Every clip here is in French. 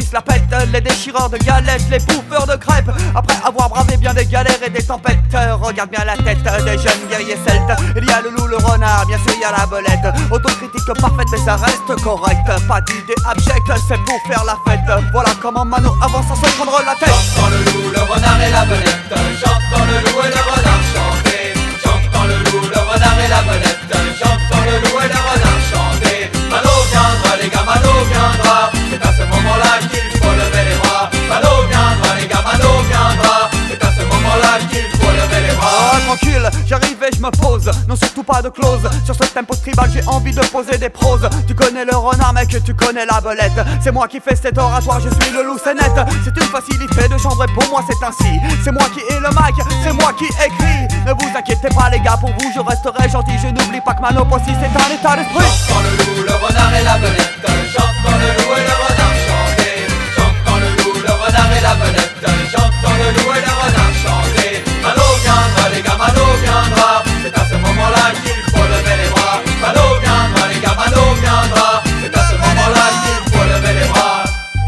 se la pètent, les déchireurs de galettes, les bouffeurs de crêpes. Après avoir bravé bien des galères et des tempêtes, regarde bien la tête des jeunes guerriers celtes. Il y a le loup, le renard, bien sûr il y a la belette. Autocritique parfaite mais ça reste correct. Pas d'idée abjecte, c'est pour faire la fête. Voilà comment Mano avance sans se prendre la tête. J'entends le loup, le renard et la belette. J'entends le loup et le renard chanter. J'entends le loup, le renard et la belette. J'entends le loup et le renard chanter. Mano viendra les gars, Mano viendra. C'est à ce moment-là qu'il faut lever les bras. Mano viendra les gars, Mano viendra. C'est à ce moment-là qu'il faut lever les bras. Ah, tranquille, j'arrive et je me pose. Non, surtout pas de clause. Sur ce tempo tribal, j'ai envie de poser des proses. Tu connais le renard, mec, tu connais la belette. C'est moi qui fais cet oratoire, je suis le loup, c'est net. C'est une facilité de chambre et pour moi c'est ainsi. C'est moi qui ai le mic, c'est moi qui écris. Ne vous inquiétez pas les gars, pour vous je resterai gentil. Je n'oublie pas que Mano aussi c'est un état d'esprit. J'entends le loup, le renard et la belette. J'entends le loup et le renard chanter. J'entends le loup, le renard et la belette. J'entends le loup et le renard chanter. Mano viendra les gars, Mano viendra. C'est à ce moment-là qu'il faut lever les bras. Mano viendra les gars, Mano viendra. C'est à ce moment-là qu'il faut lever les bras.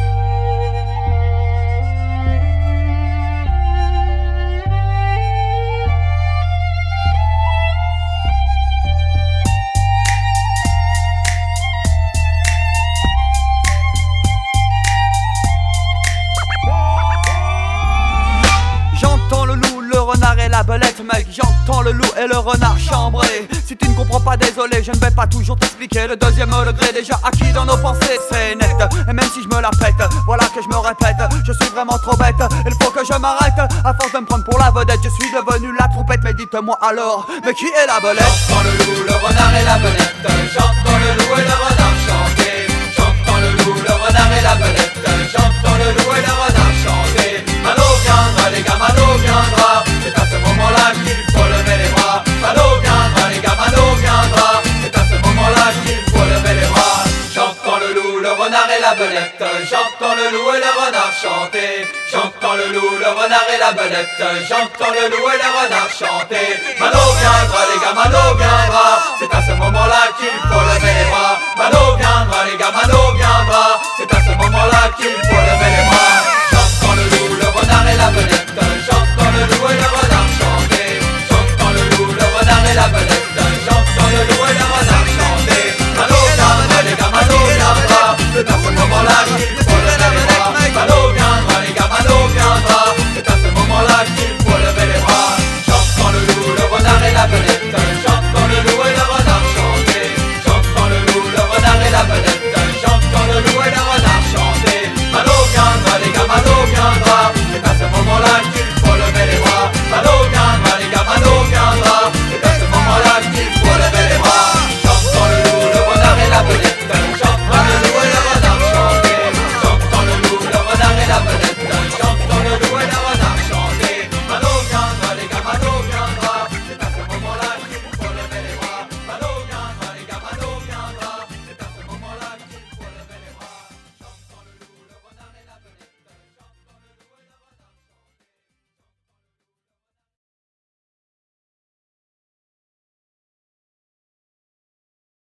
J'entends le loup, le renard et la belette, mec. J'entends le loup et le renard chambré. Si tu ne comprends pas, désolé, je ne vais pas toujours t'expliquer. Le deuxième degré déjà acquis dans nos pensées, c'est net. Et même si je me la pète, voilà que je me répète. Je suis vraiment trop bête, il faut que je m'arrête. À force de me prendre pour la vedette, je suis devenu la trompette. Mais dites-moi alors, mais qui est la belette? J'entends le loup, le renard et la belette. J'entends le loup et le renard chanter. J'entends le loup, le renard et la belette. J'entends le loup et le renard chanter. Mano viendra les gars, Mano viendra. C'est à ce moment-là qu'il faut lever les bras. Mano viendra les gars, Mano viendra. C'est à ce moment-là qu'il faut lever les bras. J'entends le loup, le renard et la belette. J'entends le loup et le renard chanter. J'entends le loup, le renard et la belette. J'entends le loup et le renard chanter. Mano